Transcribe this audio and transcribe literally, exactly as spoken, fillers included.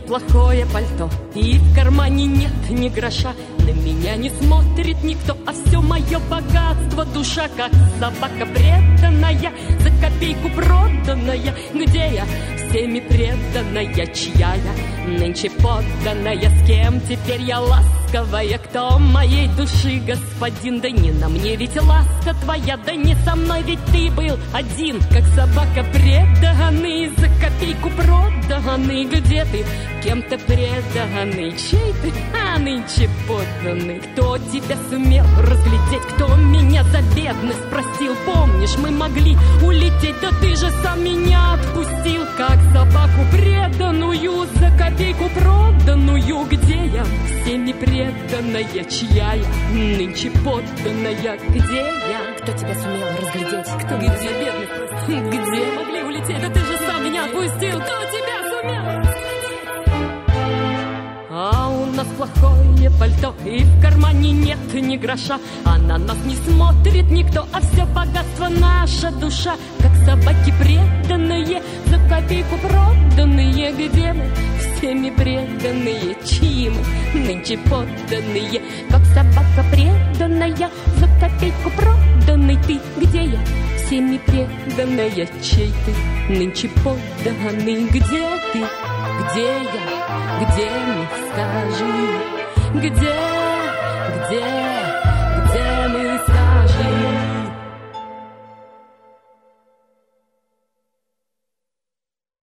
плохое пальто, и в кармане нет ни гроша. На меня не смотрит никто, а все мое богатство душа, как собака преданная, за копейку проданная. Где я? Всеми преданная, чья я нынче подданная? С кем теперь я ласковая? Кто моей души господин? Да не на мне ведь ласка твоя, да не со мной ведь ты был один. Как собака преданный, за копейку проданный. Где ты? Кем-то преданный, чей ты? А нынче подданный. Кто тебя сумел разглядеть? Кто меня за бедность простил? Помнишь, мы могли улететь, да ты же сам меня отпустил. Как собаку преданную, за копейку проданную. Где я? Всеми преданная, чья я нынче подданная? Где я? Кто тебя сумел разглядеть? Кто где бедность? Где могли улететь, да ты же сам меня отпустил. Кто тебя сумел? А у нас плохое пальто, и в кармане нет ни гроша. А на нас не смотрит никто, а все богатство наша душа. Как собаки преданные, за копейку проданные. Где мы? Всеми преданные, чьи мы нынче подданные. Как собака преданная, за копейку проданный. Ты где я? Всеми преданная, чей ты нынче подданный? Где ты? Где я? Где мы, скажи? Где, где, где мы, скажи?